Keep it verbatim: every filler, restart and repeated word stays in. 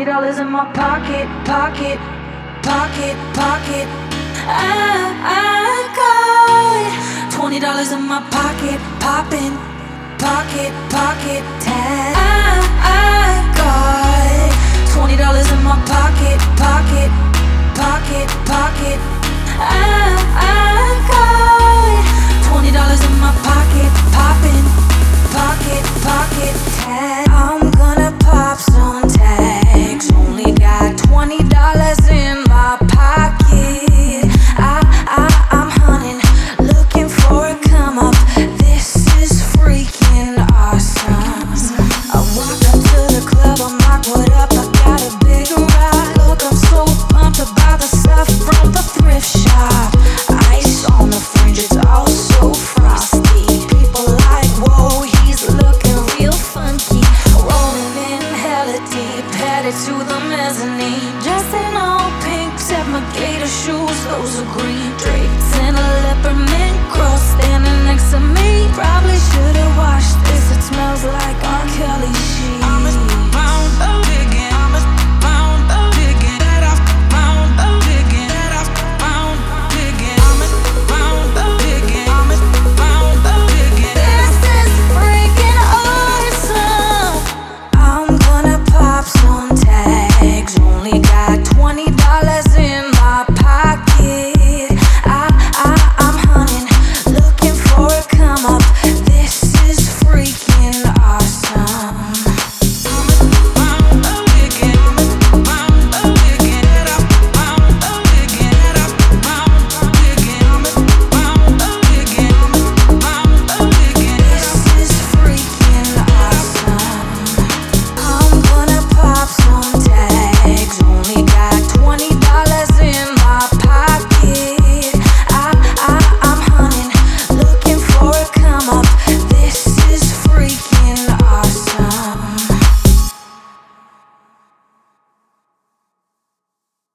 Twenty dollars in my pocket, pocket, pocket, pocket. I, I got twenty dollars in my pocket, poppin', pocket, pocket, tag. I, I got twenty dollars in my pocket, pocket, pocket, pocket. I, I got twenty dollars in my pocket, poppin', pocket, pocket, tag. I'm gonna pop some tags. Only got twenty dollars in my pocket. I, I, I'm hunting, looking for a come up. This is freaking awesome. I walk up to the club, I'm like, what up? I got a big ride. Look, I'm so pumped about the stuff from the thrift shop. Ice on the fringe, it's all so frosty. People like, whoa, he's looking real funky. Rolling in hella deep, headed to the mezzanine. Dressed in all pink, except my gator shoes, those are green. Drapes in a leopard mink.